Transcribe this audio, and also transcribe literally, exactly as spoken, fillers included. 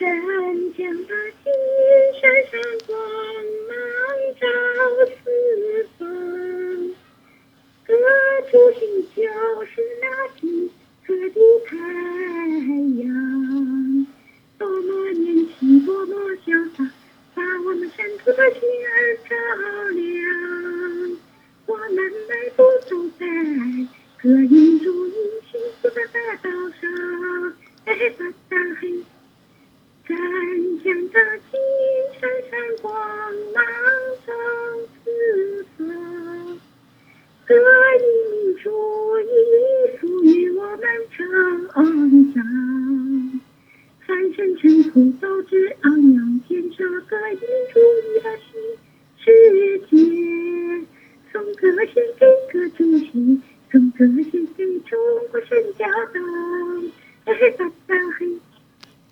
山江大气，闪闪光芒照四方。各处星就是那几颗的太阳，多么年轻，多么潇洒，把我们山土的心儿照亮。我们迈步走在各民族幸福的大道上，嘿嘿哒哒嘿。山江大气，闪闪光芒照四方。各一民族以赋予我们成长，翻身尘土斗志昂扬，建设各一民族义的新世界。送歌献给各主席，送歌献给中国神家党，嘿嘿哒哒。